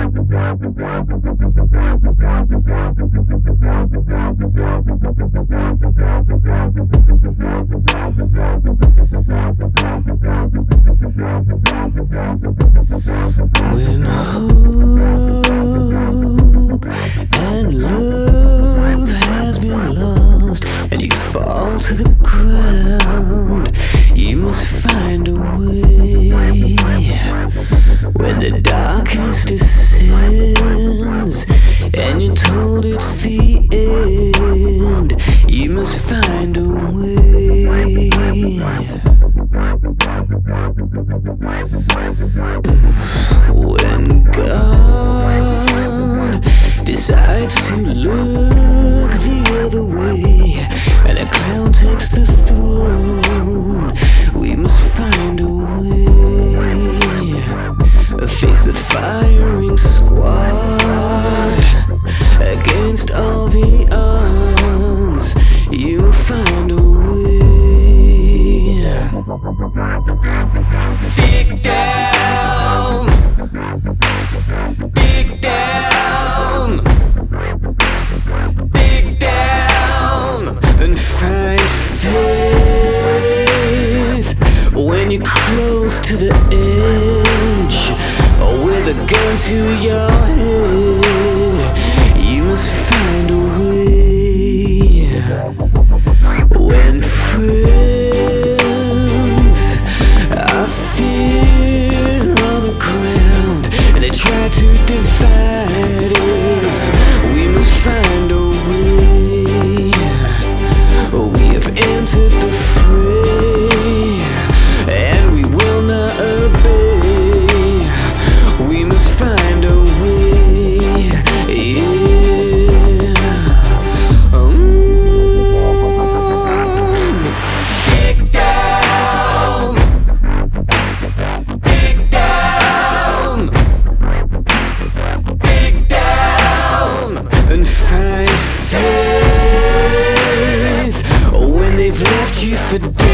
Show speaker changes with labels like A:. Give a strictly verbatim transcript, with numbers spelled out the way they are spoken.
A: When hope and love has been lost and you fall to the ground, you must find a way. When the darkness descends and you're told it's the end, you must find a way. When God decides to look the other way and a clown takes the throne, we must find a way. Face the firing squad against all the odds. You will find a way. Dig down, dig down, dig down, and find faith when you're close to the edge, or with a gun to your head. You must find a way. When friends are thin on the ground and they try to divide us, we must find a way. We have entered the fray and we will not obey. We must find a way, yeah. um, Dig down, dig down, dig down, and find faith when they've left you for dead.